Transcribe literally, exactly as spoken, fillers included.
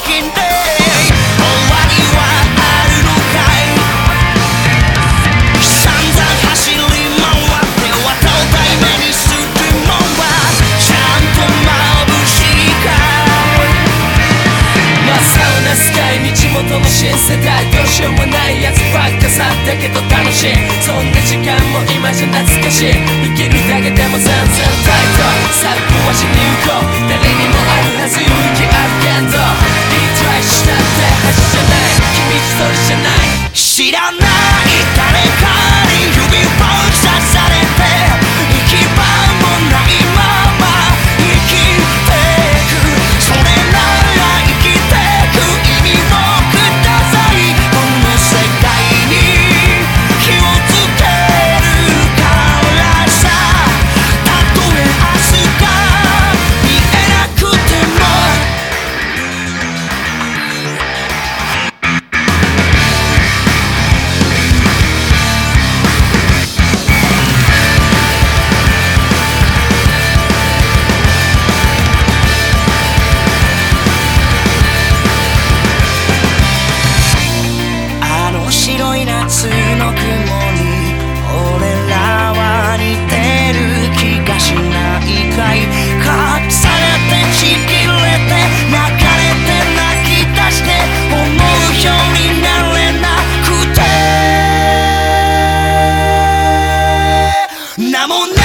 金で終わりはあるのかい。散々走り回っては東大目にするもんはちゃんと眩しいかい。真っ青なスカイに地元の新世代どうしようもないやつばっかさだけど楽しいそんな時間も今じゃ懐かしい生きるだけでも全然タイト最高は死に行こう誰にもあるはず勇気あるけどリトライしたって恥じゃない君一人じゃない知らない誰かに指をさされて行き場もないまま生きてくそれなら生きてく意味をくださいこの世界に気をつけるからさたとえ明日が見えなくてもあの白い夏の雲に俺らは似てる気がしないかい隠されてちぎれて泣かれて泣き出して思うようになれなくて名もない